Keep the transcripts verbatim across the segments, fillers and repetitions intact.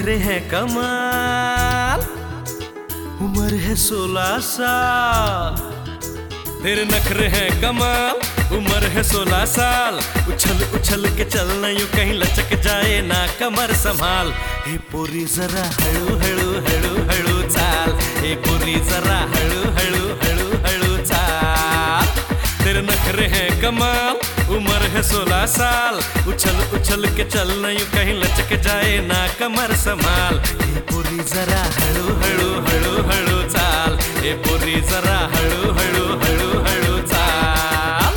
नखरे हैं कमाल, उम्र है सोलह साल। तेरे नखरे हैं कमाल, उम्र है सोलह साल। उछल उछल के चलना यूं कहीं लचक जाए ना कमर संभाल। हे पोरी जरा हळू हळू हळू हळू चाल, हे पोरी जरा हळू हळू हळू हळू चाल। तेरे नखरे हैं कमाल, उम्र है सोलह साल। उछल उछल के चलना यूं कहीं लचक जाए ना कमर संभाल। हे पोरी जरा हळू हळू हळू हळू चाल, हे पोरी जरा हळू हळू हळू हळू चाल।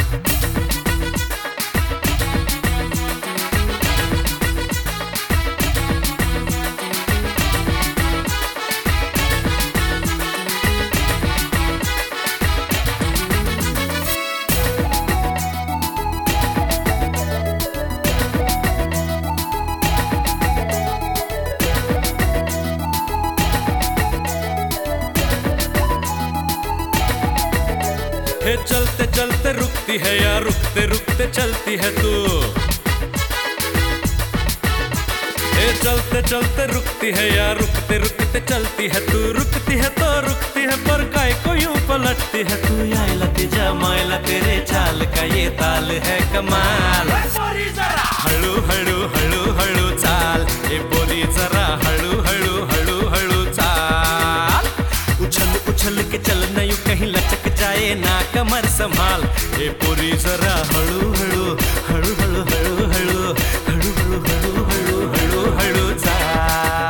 हे चलते चलते रुकती है या रुकते रुकते चलती है तू। हे चलते चलते रुकती है या रुकते रुकते चलती है तू। रुकती है तो रुकती है पर काय को यूं पलटती है तू। आयला तेजा मायला तेरे चाल का ये ताल है कमाल। हळू हळू हळू हळू चाल, हे पोरी जरा हळू हळू हळू हळू चाल। उछल उछल के चलना यूं कहीं लचक जाए ना कमर संभाल। हे पोरी जरा हळू हळू हळू हळू हळू हळू हळू हळू हळू हळू हळू हळू चाल।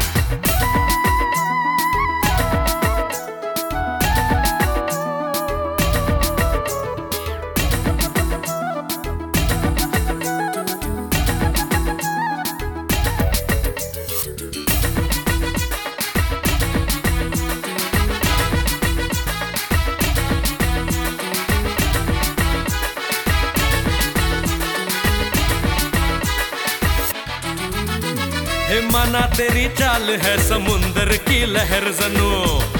हे माना तेरी चाल है समुंदर की लहर जनो।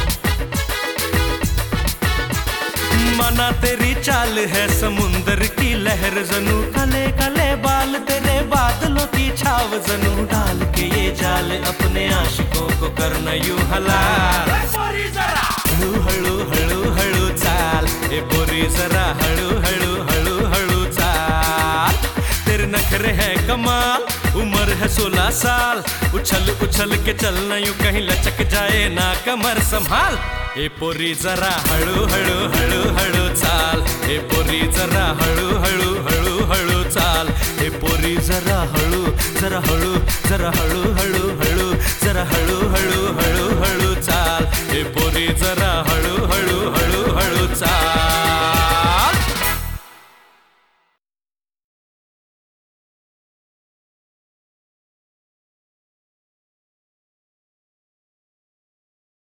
माना तेरी चाल है समुंदर की लहर जनो। काले काले बाल तेरे बादलों की छाव जनो। डाल के ये जाल अपने आशिकों को करना यूं हलाल। हळू हळू हळू हळू चाल, हे पोरी जरा हळू हळू हळू हळू चाल। तेरे नखरे हैं कमाल, उम्र है सोलह साल। उछल उछल के चलना यूं कहीं लचक जाए ना कमर संभाल। हे पोरी जरा हळू हळू हळू हळू चाल, हे पोरी जरा हळू हळू हळू हळू चाल। हे पोरी जरा हळू जरा हळू जरा हळू हळू हळू जरा हळू हळू हळू हळू चाल। हे पोरी जरा हळू हळू हळू